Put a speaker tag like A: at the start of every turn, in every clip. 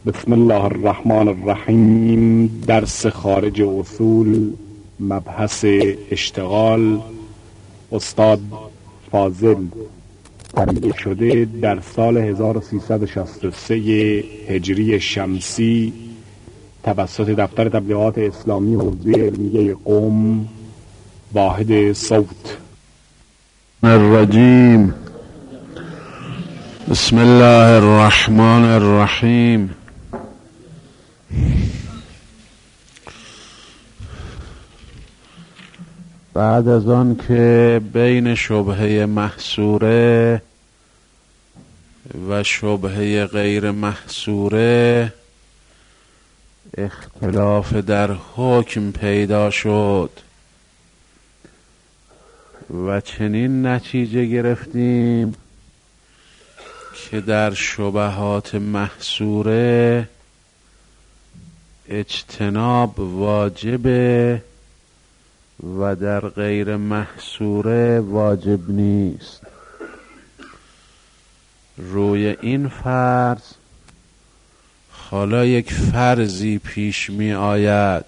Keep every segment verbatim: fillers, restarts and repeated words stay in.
A: بسم الله الرحمن الرحیم. درس خارج اصول، مبحث اشتغال، استاد فاضل. تهیه شده در سال هزار و سیصد و شصت و سه هجری شمسی توسط دفتر تبلیغات اسلامی حوزه علمیه قم، واحد صوت.
B: الرجیم. بسم الله الرحمن الرحیم. بعد از آن که بین شبهه محصوره و شبهه غیر محصوره اختلاف در حکم پیدا شد و چنین نتیجه گرفتیم که در شبهات محصوره اجتناب واجبه و در غیر محصوره واجب نیست. روی این فرض حالا یک فرضی پیش می آید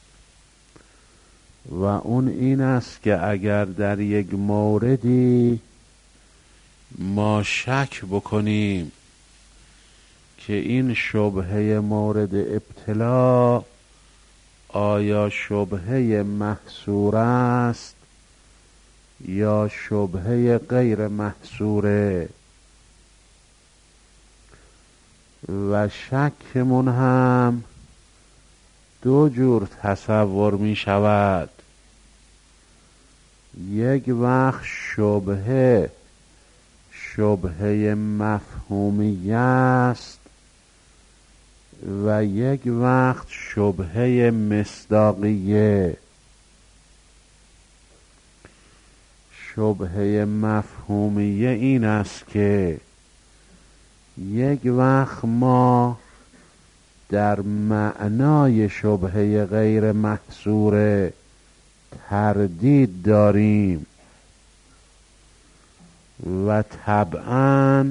B: و اون این است که اگر در یک موردی ما شک بکنیم که این شبهه مورد ابتلا آیا شبهه محصور است یا شبهه غیر محصوره، و شکمون هم دو جور تصور می شود. یک وقت شبهه شبهه مفهومی است و یک وقت شبهه مصداقیه. شبهه مفهومیه این است که یک وقت ما در معنای شبهه غیر محصور تردید داریم و طبعاً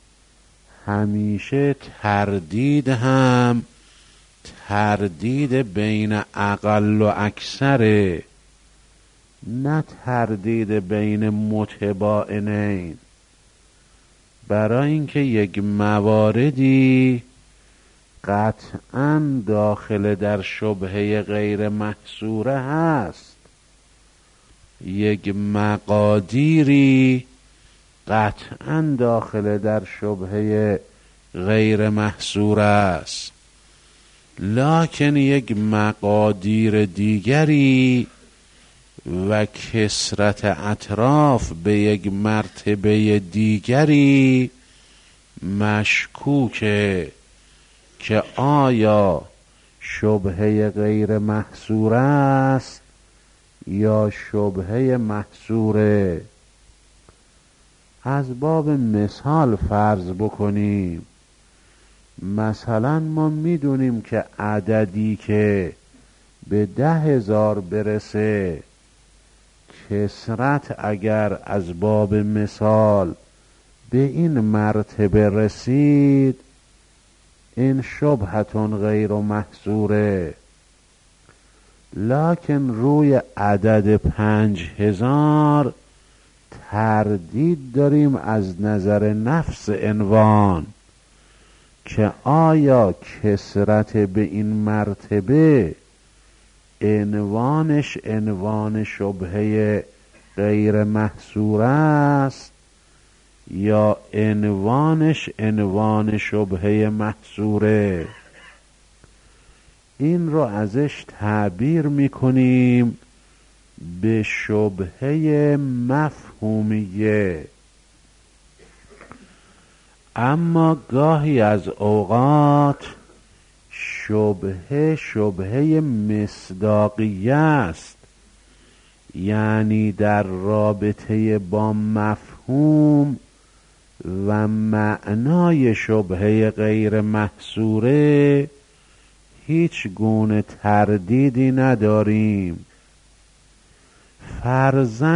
B: همیشه تردید هم تردید بین اقل و اکثره، نه تردید بین متباینین. برای اینکه یک مواردی قطعاً داخل در شبهه غیر محصوره هست، یک مقادیری قطعاً داخل در شبهه غیر محصور است، لکن یک مقادیر دیگری و کثرت اطراف به یک مرتبه دیگری مشکوکه که آیا شبهه غیر محصور است یا شبهه محصوره. از باب مثال فرض بکنیم، مثلا ما میدونیم که عددی که به ده هزار برسه کثرت اگر از باب مثال به این مرتبه رسید این شبهتون غیر محصوره، لکن روی عدد پنج هزار تردید داریم از نظر نفس عنوان که آیا کثرت به این مرتبه عنوانش عنوان شبهه غیر محصور است یا عنوانش عنوان شبهه محصوره. این رو ازش تعبیر میکنیم به شبهه مفهومیه. اما گاهی از اوقات شبهه شبهه مصداقیه است، یعنی در رابطه با مفهوم و معنای شبهه غیر محصوره هیچ گونه تردیدی نداریم. فرضاً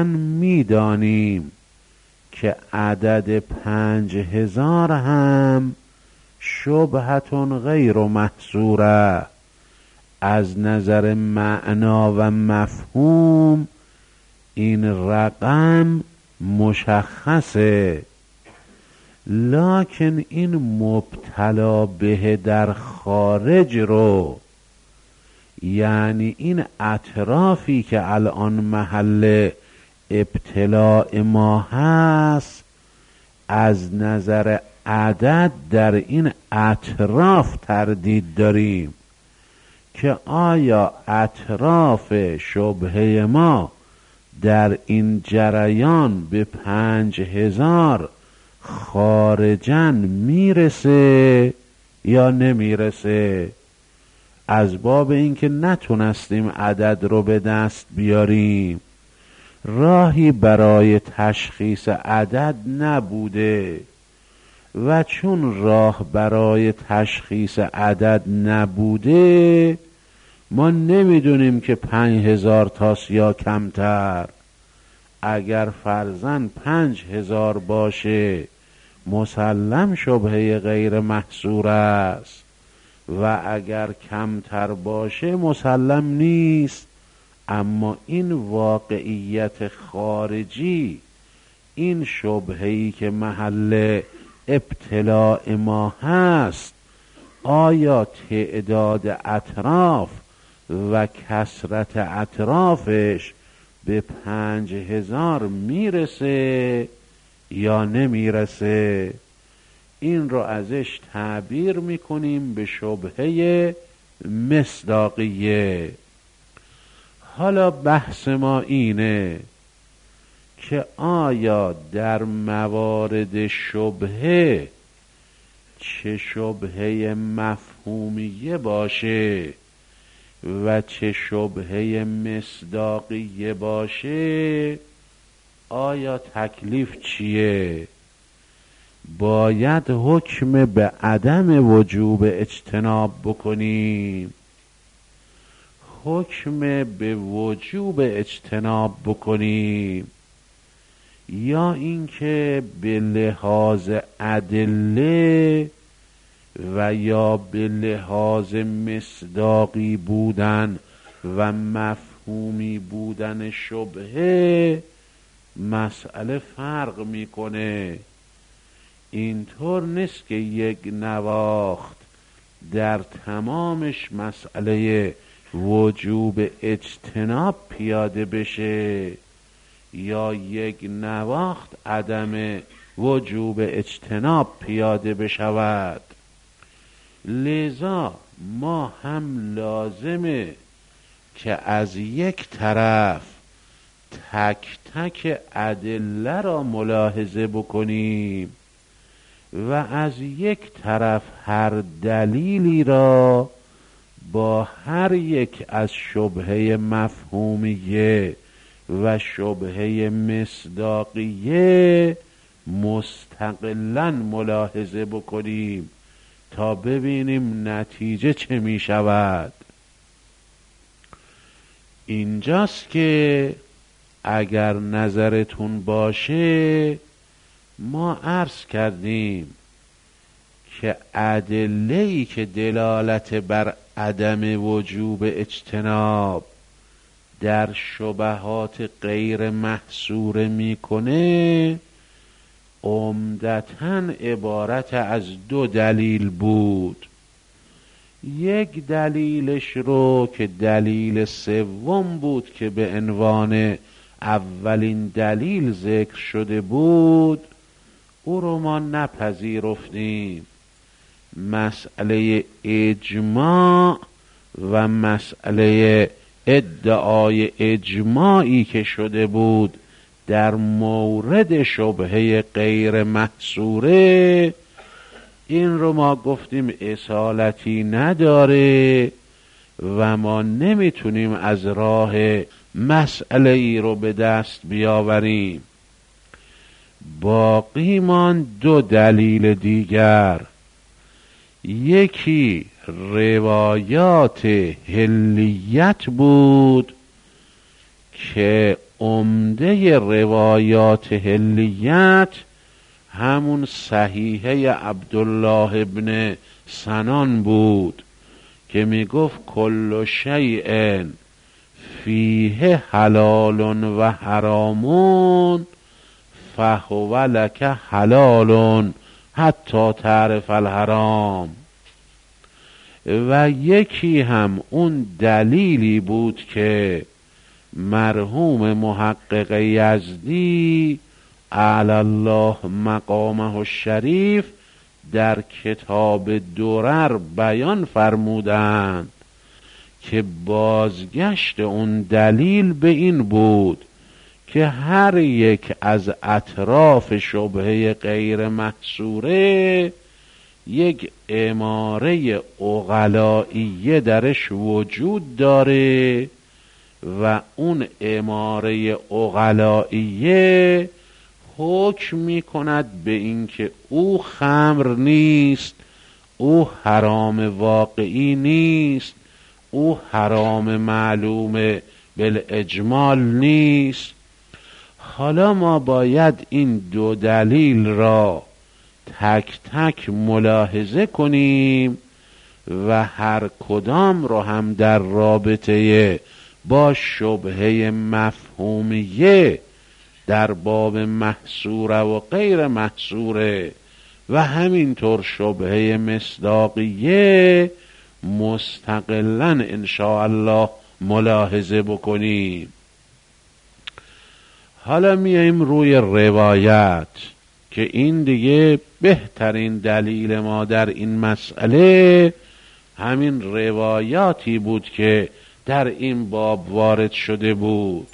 B: میدانیم که عدد پنج هزار هم شبهتون غیر محصوره، از نظر معنا و مفهوم این رقم مشخصه، لکن این مبتلا به در خارج رو، یعنی این اطرافی که الان محل ابتلاء ما هست، از نظر عدد در این اطراف تردید داریم که آیا اطراف شبهه ما در این جریان به پنج هزار خارجن میرسه یا نمیرسه. از باب اینکه نتونستیم عدد رو به دست بیاریم، راهی برای تشخیص عدد نبوده و چون راه برای تشخیص عدد نبوده، ما نمیدونیم که پنج هزار تاست یا کمتر. اگر فرضاً پنج هزار باشه مسلم شبهه غیر محصور است و اگر کمتر باشه مسلم نیست. اما این واقعیت خارجی، این شبهه‌ای که محل ابتلاء ما هست، آیا تعداد اطراف و کثرت اطرافش به پنج هزار میرسه یا نمیرسه، این رو ازش تعبیر میکنیم به شبهه مصداقیه. حالا بحث ما اینه که آیا در موارد شبهه، چه شبهه مفهومیه باشه و چه شبهه مصداقیه باشه، آیا تکلیف چیه؟ باید حکم به عدم وجوب اجتناب بکنیم، حکم به وجوب اجتناب بکنیم، یا اینکه به لحاظ ادله و یا به لحاظ مصداقی بودن و مفهومی بودن شبهه مسئله فرق میکنه. اینطور نیست که یک نواخت در تمامش مسئله وجوب اجتناب پیاده بشه یا یک نواخت عدم وجوب اجتناب پیاده بشود. لذا ما هم لازمه که از یک طرف تک تک ادله را ملاحظه بکنیم و از یک طرف هر دلیلی را با هر یک از شبهه مفهومیه و شبهه مصداقیه مستقلاً ملاحظه بکنیم تا ببینیم نتیجه چه می شود. اینجاست که اگر نظرتون باشه ما عرض کردیم که ادله‌ای که دلالت بر عدم وجوب اجتناب در شبهات غیر محصوره میکنه عمدتاً عبارت از دو دلیل بود. یک دلیلش رو که دلیل سوم بود که به عنوان اولین دلیل ذکر شده بود، او رو ما نپذیرفتیم. مسئله اجماع و مسئله ادعای اجماعی که شده بود در مورد شبهه غیر محصوره، این رو ما گفتیم اصالتی نداره و ما نمیتونیم از راه مسئله ای رو به دست بیاوریم. باقی مان دو دلیل دیگر، یکی روایات حلیت بود که عمده روایات حلیت همون صحیحه عبدالله ابن سنان بود که می گفت کل شیء فیه حلال و حرامون فهو لک حلال حتی تعرف الحرام. و یکی هم اون دلیلی بود که مرحوم محقق یزدی اعلی الله مقامه الشریف در کتاب درر بیان فرمودند که بازگشت اون دلیل به این بود که هر یک از اطراف شبهه غیر محصوره یک اماره عقلائیه درش وجود داره و اون اماره عقلائیه حکم می کند به اینکه او خمر نیست، او حرام واقعی نیست، او حرام معلوم بالاجمال نیست. حالا ما باید این دو دلیل را تک تک ملاحظه کنیم و هر کدام را هم در رابطه با شبهه مفهومیه در باب محصوره و غیر محصوره و همینطور شبهه مصداقیه مستقلاً انشاءالله ملاحظه بکنیم. حالا میایم روی روایت که این دیگه بهترین دلیل ما در این مسئله همین روایاتی بود که در این باب وارد شده بود.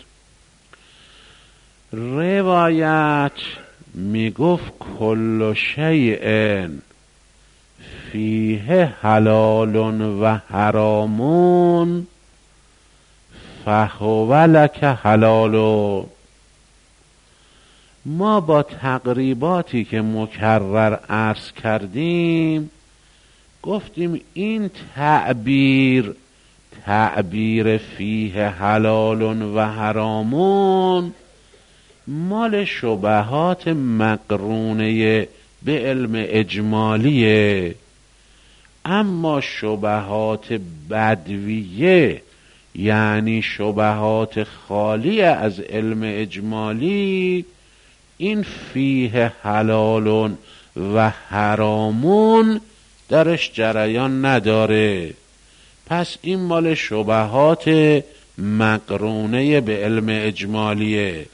B: روایت می گفت کل شیء فیه حلال و حرامون فهو لک حلال. ما با تقریباتی که مکرر عرض کردیم گفتیم این تعبیر تعبیر فیه حلال و حرامون مال شبهات مقرونه به علم اجمالیه، اما شبهات بدویه یعنی شبهات خالی از علم اجمالی این فیه حلال و حرامون درش جریان نداره. پس این مال شبهات مقرونه به علم اجمالیه.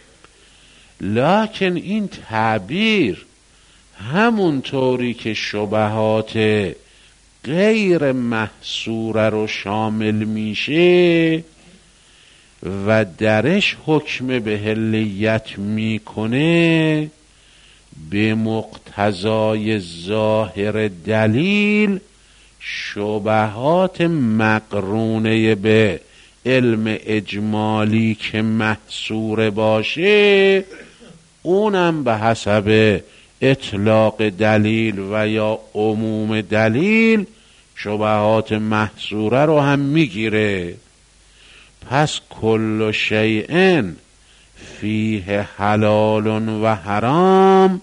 B: لکن این تعبیر همون طوری که شبهات غیر محصوره رو شامل میشه و درش حکم به حلیت میکنه، به مقتضای ظاهر دلیل شبهات مقرونه به علم اجمالی که محصور باشه اونم به حسب اطلاق دلیل و یا عموم دلیل شبهات محصوره رو هم میگیره. پس کل شیء فیه حلال و حرام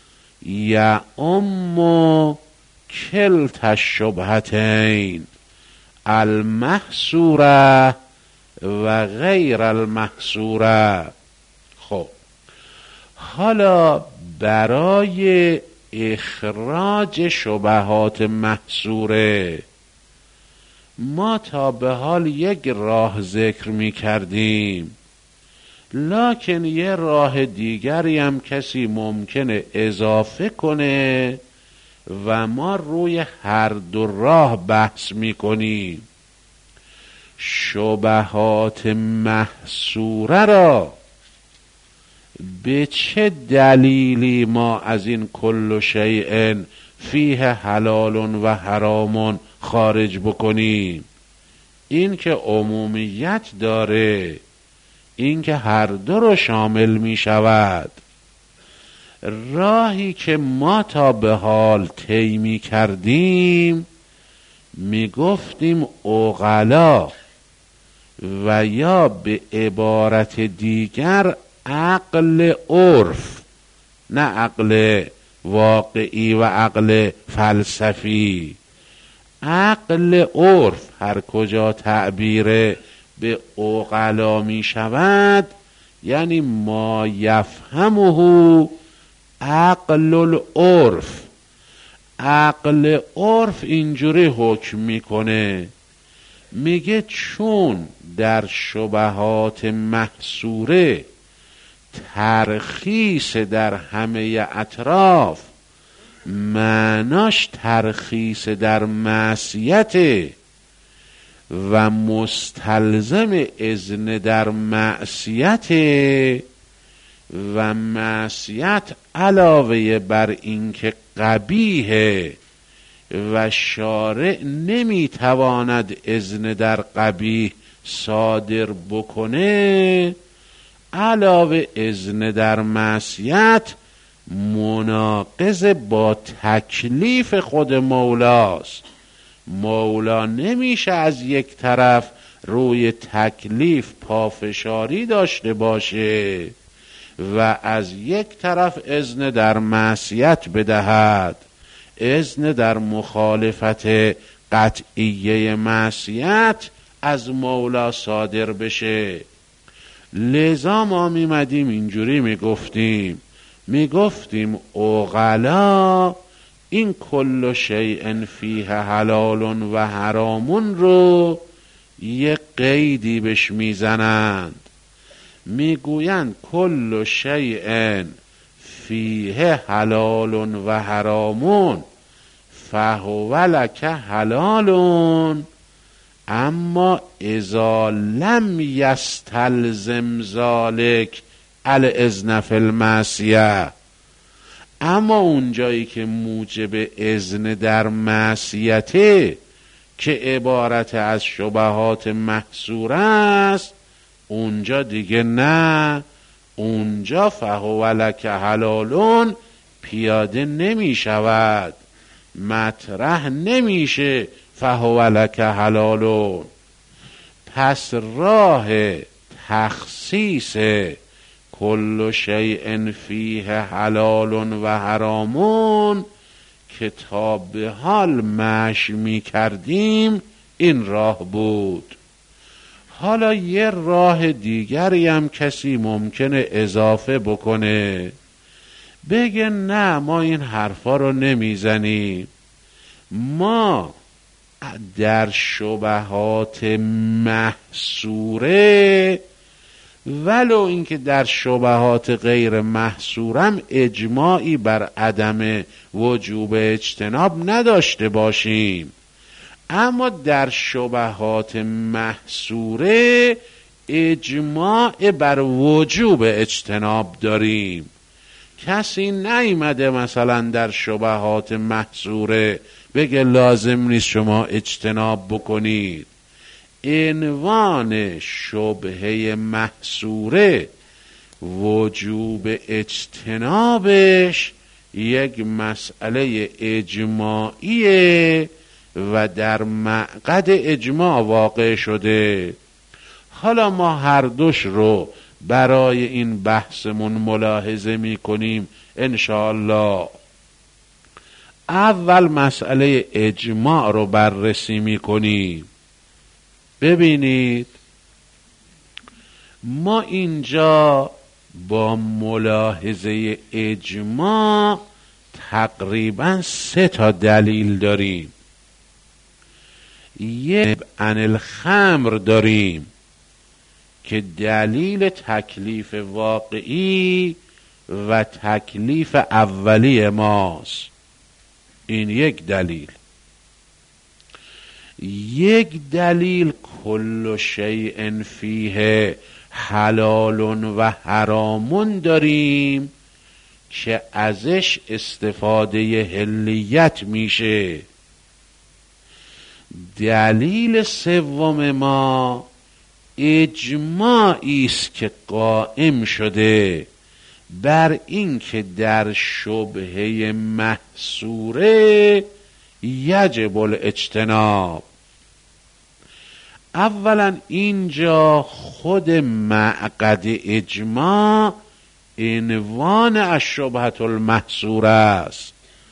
B: یعم کلتا الشبهتین المحصوره و غیر المحصوره. خب حالا برای اخراج شبهات محصوره ما تا به حال یک راه ذکر می کردیم، لکن یه راه دیگری هم کسی ممکنه اضافه کنه و ما روی هر دو راه بحث می کنیم. شبهات محصوره را به چه دلیلی ما از این کل شیء فیه حلال و حرام خارج بکنیم؟ این که عمومیت داره، این که هر دو رو شامل می شود. راهی که ما تا به حال طی می کردیم می گفتیم عقلا و یا به عبارت دیگر عقل عرف نه عقل واقعی و عقل فلسفی. عقل عرف هر کجا تعبیر به عقلا می شود یعنی ما یفهمه عقل العرف. عقل عرف اینجوری حکم میکنه، میگه چون در شبهات محصوره ترخیص در همه اطراف معناش ترخیص در معصیت و مستلزم اذن در معصیت و معصیت علاوه بر این که قبیحه و شارع نمیتواند اذن در قبیح صادر بکنه، علاوه اذن در معصیت مناقض با تکلیف خود مولاست. مولا نمیشه از یک طرف روی تکلیف پافشاری داشته باشه و از یک طرف اذن در معصیت بدهد. اذن در مخالفت قطعیه معصیت از مولا صادر بشه. لذا ما میمدیم اینجوری میگفتیم میگفتیم عقلا این کل شیء فیه حلال و حرامون رو یک قیدی بهش میزنند، میگویند کل شیء فیه حلال و حرامون فهو لک حلال اما اذا لم یستلزم ذلک الاذن فی المعصیه. اما اونجایی که موجب اذن در معصیته که عبارت از شبهات محصور است، اونجا دیگه نه، اونجا فهو لک حلالون پیاده نمی شود، مطرح نمیشه فهو لک حلالون. پس راه تخصیص کل شیء فیه حلال و حرامون که تا به حال مشی می کردیم این راه بود. حالا یه راه دیگری هم کسی ممکنه اضافه بکنه، بگه نه ما این حرفا رو نمیزنیم، ما در شبهات محصوره ولو اینکه در شبهات غیر محصورم اجماعی بر عدم وجوب اجتناب نداشته باشیم، اما در شبهات محصوره اجماع بر وجوب اجتناب داریم. کسی نیامده مثلا در شبهات محصوره بگه لازم نیست شما اجتناب بکنید. عنوان شبهه محصوره وجوب اجتنابش یک مسئله اجماعیه و در مقعد اجماع واقع شده. حالا ما هر دوش رو برای این بحثمون ملاحظه می کنیم انشاءالله. اول مسئله اجماع رو بررسی می کنیم. ببینید ما اینجا با ملاحظه اجماع تقریبا سه تا دلیل داریم. یک عن الخمر داریم که دلیل تکلیف واقعی و تکلیف اولی ماست، این یک دلیل. یک دلیل کل شیء فیه حلال و حرامون داریم که ازش استفاده حلیت میشه. دلیل سوم ما اجماعی است که قائم شده بر این که در شبهه محصوره یجب الاجتناب. اولا اینجا خود معقد اجماع عنوان الشبهة المحصوره است.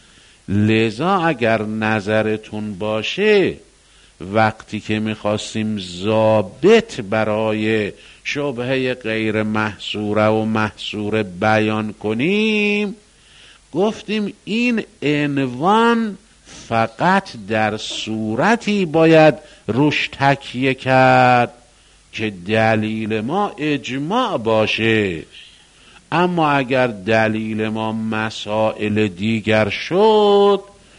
B: لذا اگر نظرتون باشه وقتی که میخواستیم ضابط برای شبهه غیر محصوره و محصوره بیان کنیم گفتیم این عنوان فقط در صورتی باید روش تکیه کرد که دلیل ما اجماع باشه، اما اگر دلیل ما مسائل دیگر شد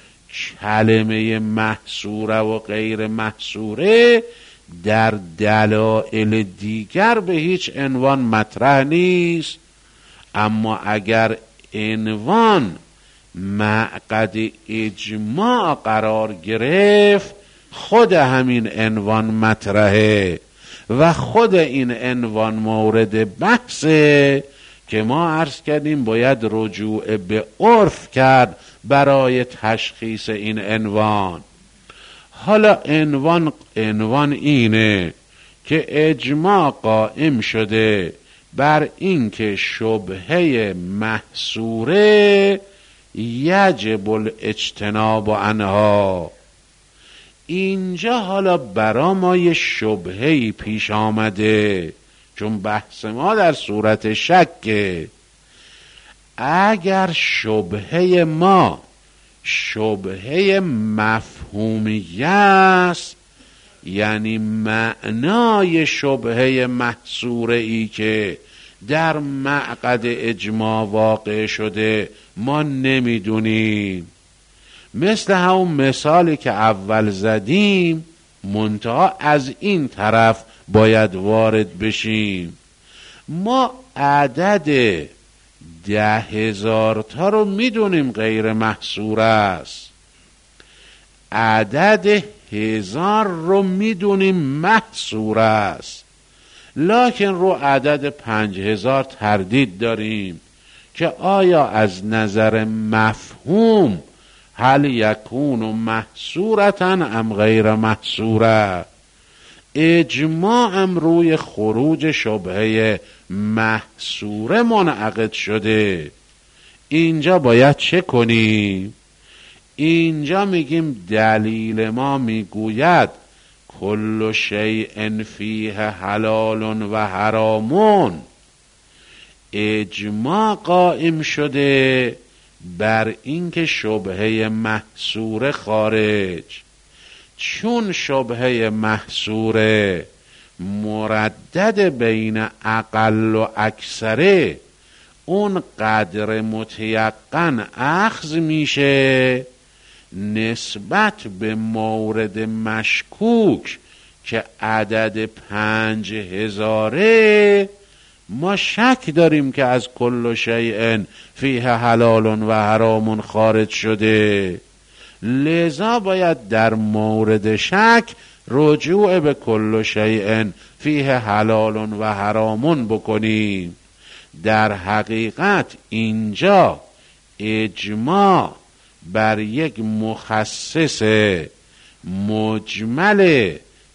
B: کلمه محصوره و غیر محصوره در دلایل دیگر به هیچ عنوان مطرح نیست. اما اگر عنوان معقد اجماع قرار گرفت خود همین عنوان مطرحه و خود این عنوان مورد بحثه که ما عرض کردیم باید رجوع به عرف کرد برای تشخیص این عنوان. حالا عنوان عنوان اینه که اجماع قائم شده بر اینکه شبهه محصوره یجب الاجتناب عنها. اینجا حالا برا ما یه شبهه‌ای پیش آمده، چون بحث ما در صورت شکه. اگر شبهه ما شبهه مفهومیه است، یعنی معنای شبهه محصوره ای که در معقد اجماع واقع شده ما نمیدونیم، مثل همون مثالی که اول زدیم منتها از این طرف باید وارد بشیم. ما عدد ده هزار تا رو میدونیم غیر محصور است، عدد هزار رو میدونیم محصور است، لکن رو عدد پنج هزار تردید داریم که آیا از نظر مفهوم هل یکون محصورتا ام غیر محصوره. اجماع هم روی خروج شبهه محصوره منعقد شده. اینجا باید چه کنیم؟ اینجا میگیم دلیل ما میگوید کل شیء فیه حلال و حرامون. اجماع قائم شده بر اینکه شبهه محصوره خارج، چون شبهه محصوره مردد بین اقل و اکثره اون قدر متیقن اخذ میشه نسبت به مورد مشکوک که عدد پنج هزاره. ما شک داریم که از کل شیء فیه حلال و حرام خارج شده، لذا باید در مورد شک رجوع به کل شیء فیه حلال و حرام بکنیم. در حقیقت اینجا اجماع بر یک مخصص مجمل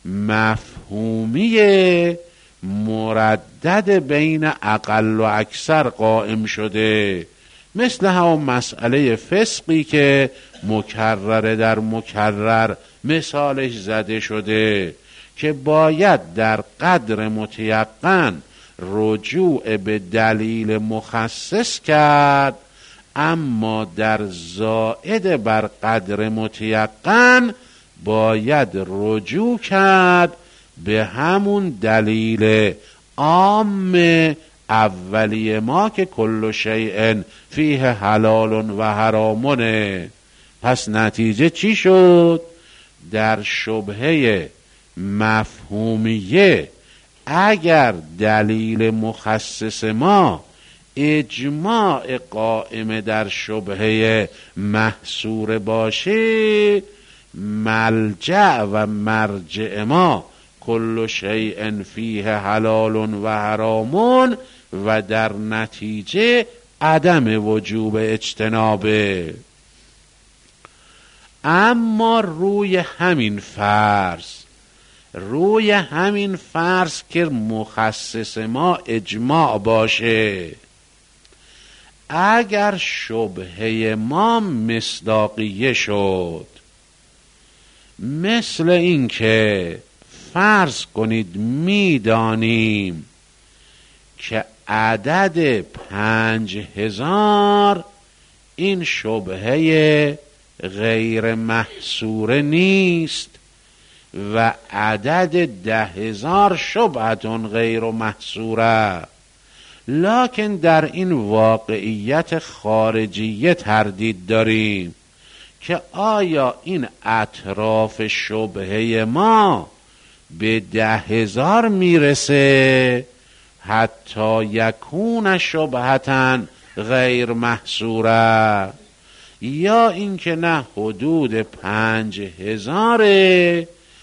B: مفهومی مردد بین اقل و اکثر قائم شده، مثل همون مسئله فسقی که مکرر در مکرر مثالش زده شده که باید در قدر متیقن رجوع به دلیل مخصص کرد، اما در زائد بر قدر متیقن باید رجوع کرد به همون دلیل عام اولی ما که کل شیء فیه حلال و حرامونه. پس نتیجه چی شد؟ در شبهه مفهومیه اگر دلیل مخصص ما اجماع قائم در شبهه محصور باشه، ملجأ و مرجع ما کل شیء فیه حلال و حرامون و در نتیجه عدم وجوب اجتنابه. اما روی همین فرض روی همین فرض که مخصص ما اجماع باشه، اگر شبهه ما مصداقیه شد، مثل این که فرض کنید میدانیم که عدد پنج هزار این شبهه غیر محصوره نیست و عدد ده هزار شبهتون غیر محصوره، لکن در این واقعیت خارجیه تردید داریم که آیا این اطراف شبهه ما به ده هزار میرسه حتی یکون شبهتن غیر محصوره، یا اینکه نه حدود پنج هزاره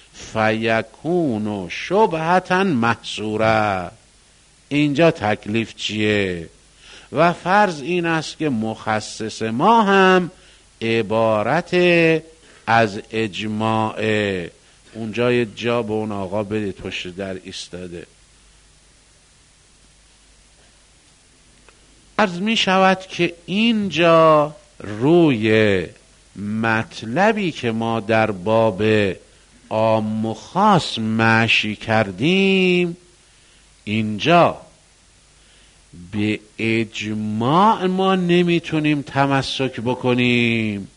B: فیکون شبهتن محصوره. اینجا تکلیف چیه؟ و فرض این است که مخصص ما هم عبارت از اجماع. اونجا یه جا به اون آقا بده، پشت در ایستاده. عرض می شود که اینجا روی مطلبی که ما در باب عام و خاص مشی کردیم، اینجا به اجماع ما نمیتونیم تمسک بکنیم،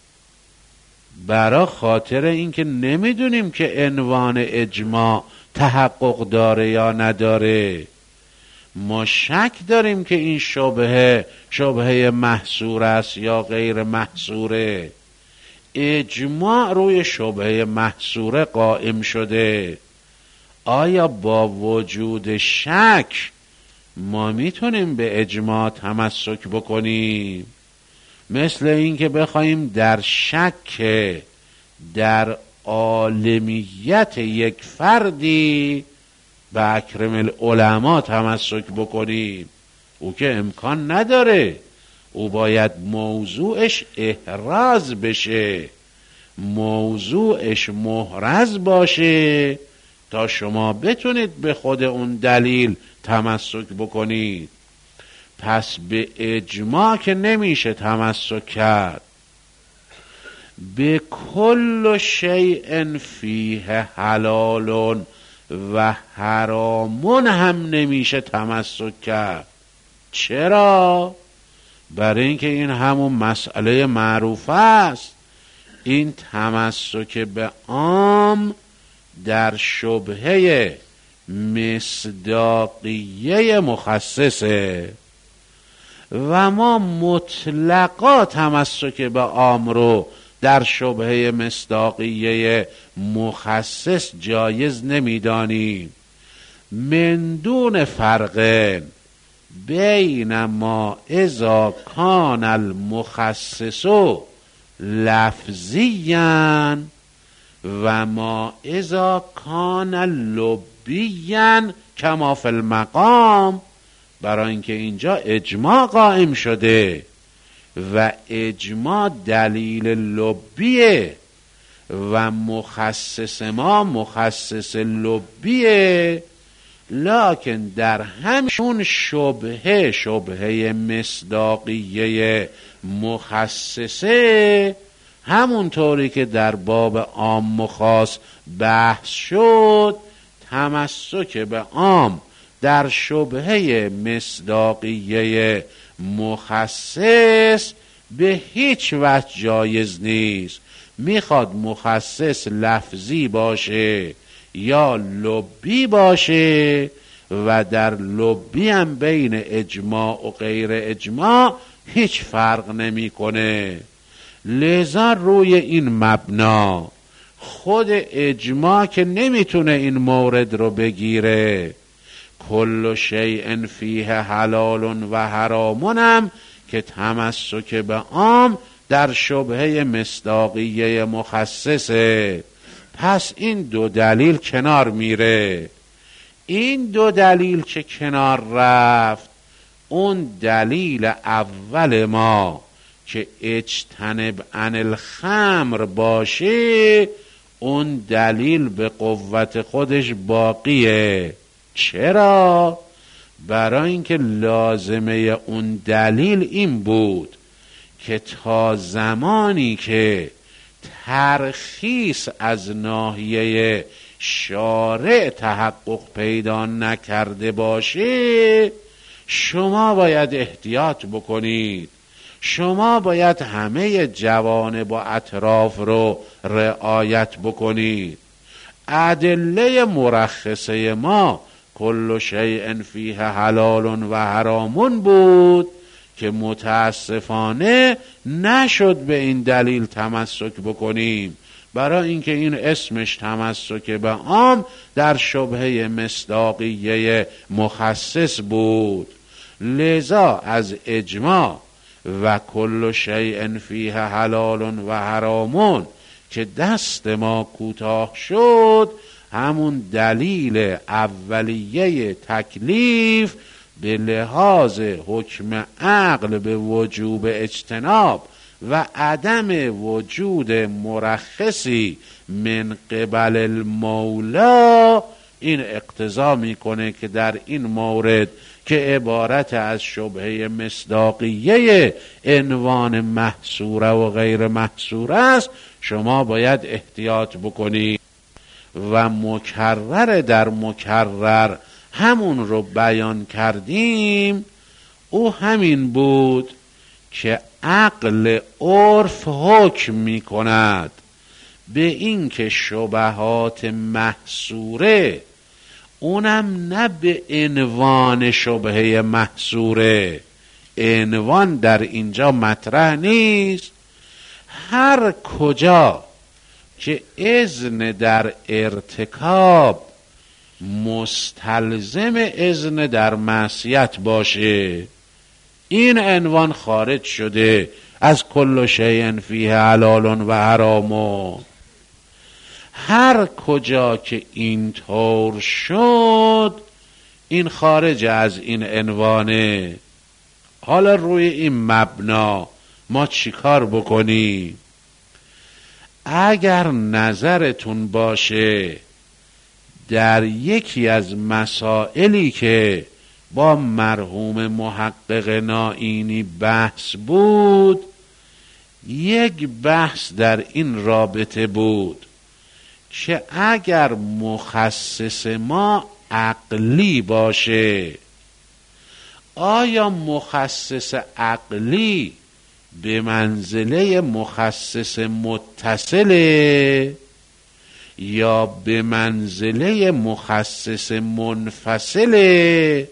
B: برای خاطر اینکه نمیدونیم که عنوان اجماع تحقق داره یا نداره. ما شک داریم که این شبهه شبهه محصور است یا غیر محصوره. اجماع روی شبهه محصوره قائم شده. آیا با وجود شک ما میتونیم به اجماع تمسک بکنیم؟ مثل اینکه بخوایم در شک در عالمیت یک فردی به اکرم العلماء تمسک بکنیم، او که امکان نداره. او باید موضوعش احراز بشه، موضوعش محرز باشه تا شما بتونید به خود اون دلیل تمسک بکنید. پس به اجماع که نمیشه تمسک کرد. به کل شیء فیه حلال و حرامون هم نمیشه تمسک کرد. چرا؟ برای اینکه این همون مسئله معروف است. این تمسک به عام در شبهه مصداقیه مخصصه و ما مطلقا تمسک به عام رو در شبهه مصداقیه مخصص جایز نمیدانیم. من دون فرق بین ما اذا کان المخصص لفظیاً و ما اذا کان لبیاً کما فی المقام، برای اینکه اینجا اجماع قائم شده و اجماع دلیل لبیه و مخصص ما مخصص لبیه، لکن در همون شبهه شبهه مصداقیه مخصصه، همونطوری که در باب عام و خاص بحث شد، تمسک به عام در شبهه مصداقیه مخصص به هیچ وجه جایز نیست. میخواد مخصص لفظی باشه یا لبی باشه و در لبی هم بین اجماع و غیر اجماع هیچ فرق نمیکنه. لذا روی این مبنا خود اجماع که نمیتونه این مورد رو بگیره، کل شیء فیه حلال و حرامونم که تمسک به عام در شبهه مصداقیه مخصصه. پس این دو دلیل کنار میره. این دو دلیل که کنار رفت، اون دلیل اول ما که اجتنب عن الخمر باشه، اون دلیل به قوت خودش باقیه. چرا؟ برای اینکه لازمه اون دلیل این بود که تا زمانی که ترخیص از ناحیه شارع تحقق پیدا نکرده باشه شما باید احتیاط بکنید، شما باید همه جوانب و اطراف رو رعایت بکنید. ادله مرخصه ما کل شیء فیه حلال و حرام بود که متاسفانه نشد به این دلیل تمسک بکنیم، برای اینکه این اسمش تمسک به عام در شبهه مصداقیه مخصص بود. لذا از اجماع و کل شیء فیه حلال و حرام که دست ما کوتاه شد، همون دلیل اولیه تکلیف به لحاظ حکم عقل به وجوب اجتناب و عدم وجود مرخصی من قبل المولا این اقتضا میکنه که در این مورد که عبارت از شبهه مصداقیه عنوان محصوره و غیر محصوره است، شما باید احتیاط بکنید. و مکرر در مکرر همون رو بیان کردیم، او همین بود که عقل عرف حکم می کند به این که شبهات محصوره، اونم نه به عنوان شبهه محصوره، عنوان در اینجا مطرح نیست، هر کجا که اذن در ارتکاب مستلزم اذن در معصیت باشه، این عنوان خارج شده از کل شیء فیه حلال و حرام. هر کجا که این طور شد این خارج از این عنوانه. حالا روی این مبنا ما چیکار بکنیم؟ اگر نظرتون باشه در یکی از مسائلی که با مرحوم محقق نائینی بحث بود، یک بحث در این رابطه بود که اگر مخصص ما عقلی باشه، آیا مخصص عقلی به منزله مخصص متصله یا به منزله مخصص منفصله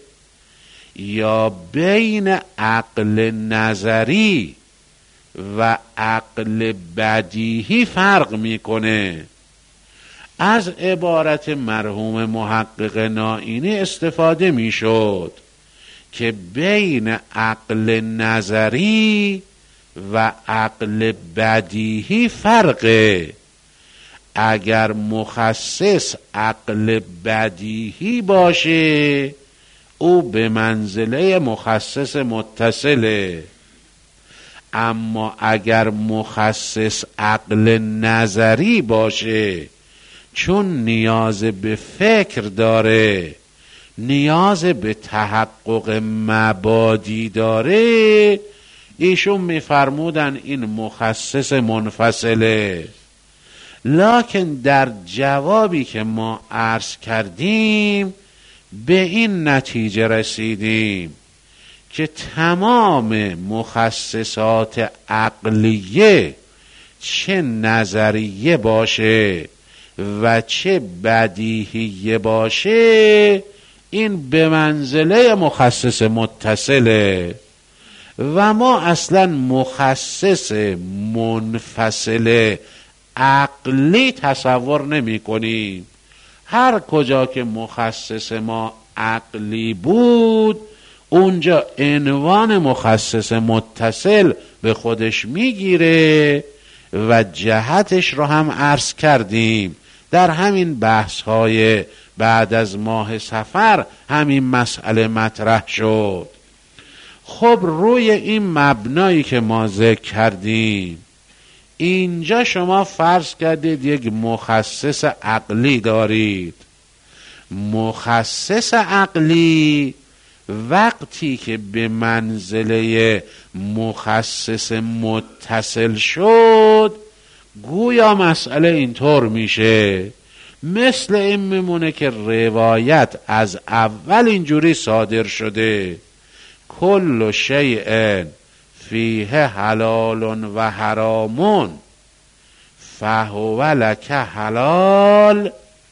B: یا بین عقل نظری و عقل بدیهی فرق میکنه؟ از عبارت مرحوم محقق نائینی استفاده میشد که بین عقل نظری و عقل بدیهی فرقه. اگر مخصص عقل بدیهی باشه او به منزله مخصص متصله، اما اگر مخصص عقل نظری باشه چون نیاز به فکر داره، نیاز به تحقق مبادی داره، ایشون میفرمودن این مخصص منفصله. لکن در جوابی که ما عرض کردیم به این نتیجه رسیدیم که تمام مخصصات عقلیه چه نظریه باشه و چه بدیهیه باشه این به منزله مخصص متصله و ما اصلا مخصص منفصل عقلی تصور نمی کنیم. هر کجا که مخصص ما عقلی بود اونجا عنوان مخصص متصل به خودش میگیره و جهتش رو هم عرض کردیم در همین بحث های بعد از ماه صفر، همین مسئله مطرح شد. خب روی این مبنایی که ما ذکر کردیم، اینجا شما فرض کردید یک مخصص عقلی دارید. مخصص عقلی وقتی که به منزله مخصص متصل شد گویا مسئله اینطور میشه، مثل این میمونه که روایت از اول اینجوری صادر شده کل شیء فیه حلال و حرامون فهو لک حلال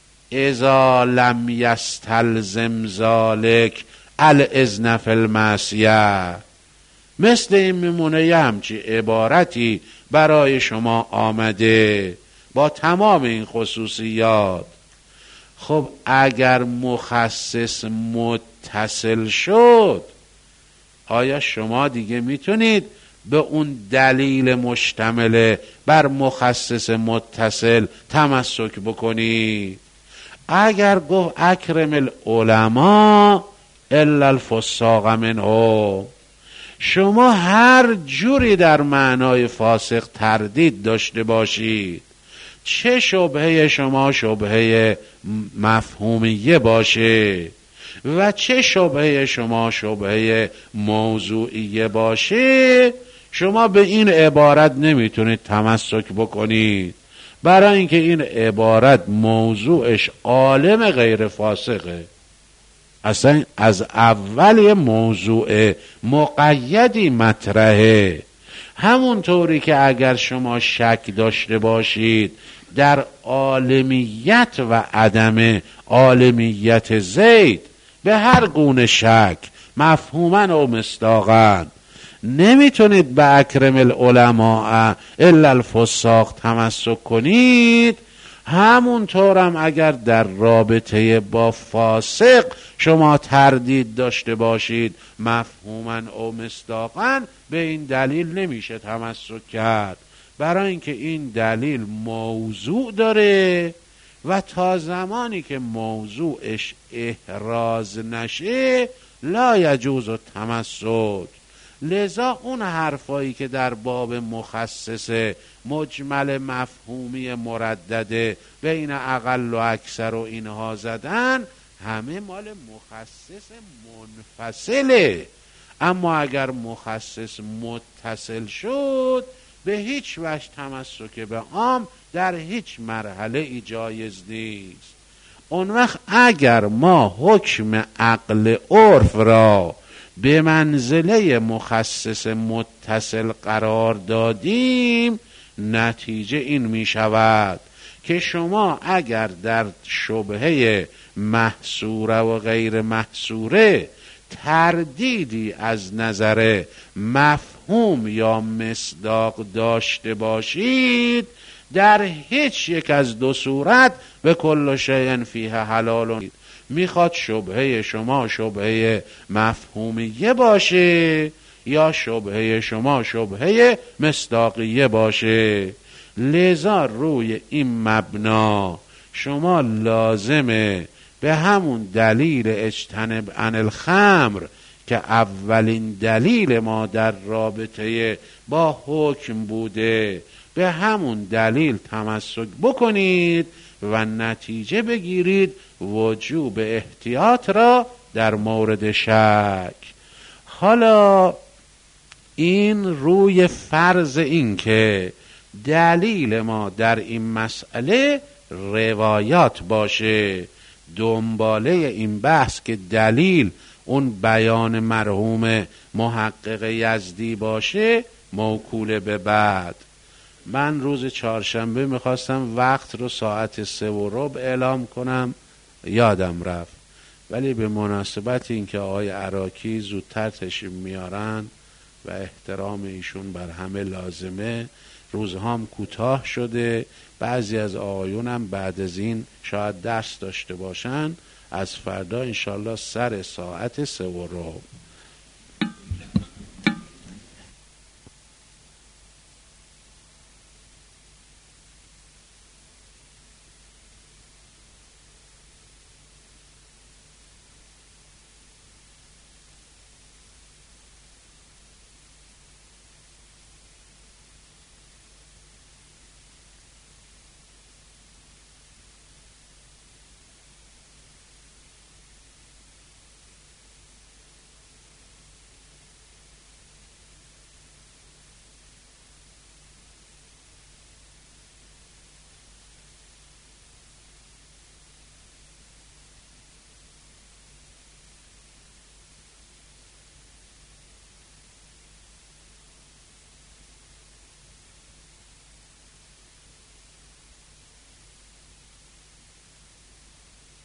B: اذا لم یستلزم ذلک الاذن فی المعصیه. مثل این میمونه یه همچی عبارتی برای شما آمده با تمام این خصوصیات. خب اگر مخصص متصل شد آیا شما دیگه میتونید به اون دلیل مشتمل بر مخصص متصل تمسک بکنید؟ اگر گفت اکرم العلماء الا الفساق منه، شما هر جوری در معنای فاسق تردید داشته باشید، چه شبهه شما شبهه مفهومیه باشه و چه شبهه شما شبهه موضوعیه باشه، شما به این عبارت نمیتونید تمسک بکنید، برای اینکه این عبارت موضوعش عالم غیر فاسقه. اصلا از اول موضوع مقیدی مطرحه. همونطوری که اگر شما شک داشته باشید در عالمیت و عدم عالمیت زید، به هر گونه شک مفهوما و مصداقا نمیتونید به اکرم العلماء الا الفساق تمسک کنید، همونطورم اگر در رابطه با فاسق شما تردید داشته باشید مفهوما او مصداقا به این دلیل نمیشه تمسک کرد، برای اینکه این دلیل موضوع داره و تا زمانی که موضوعش احراز نشه لا یجوز التمسک. لذا اون حرفایی که در باب مخصص مجمل مفهومی مردده بین اقل و اکثر و اینها زدن همه مال مخصص منفصله، اما اگر مخصص متصل شد به هیچ وجه تمسک به عام در هیچ مرحله ای جایز نیست. اون وقت اگر ما حکم عقل عرف را به منزله مخصص متصل قرار دادیم، نتیجه این می شود که شما اگر در شبهه محصوره و غیر محصوره تردیدی از نظر مفهوم یا مصداق داشته باشید، در هیچ یک از دو صورت به کل شیء فیه حلال، میخواد شبهه شما شبهه مفهومیه باشه یا شبهه شما شبهه مصداقیه باشه. لذا روی این مبنا شما لازمه به همون دلیل اجتنب عن الخمر که اولین دلیل ما در رابطه با حکم بوده، به همون دلیل تمسک بکنید و نتیجه بگیرید وجوب احتیاط را در مورد شک. حالا این روی فرض این که دلیل ما در این مسئله روایات باشه، دنباله این بحث که دلیل اون بیان مرحوم محقق یزدی باشه موکول به بعد. من روز چهارشنبه میخواستم وقت رو ساعت سه و ربع اعلام کنم، یادم رفت، ولی به مناسبت اینکه آقای عراقی زودتر تشریف میارن و احترام ایشون بر همه لازمه، روزهام کوتاه شده، بعضی از آقایونم بعد از این شاید درس داشته باشن، از فردا انشالله سر ساعت سه و ربع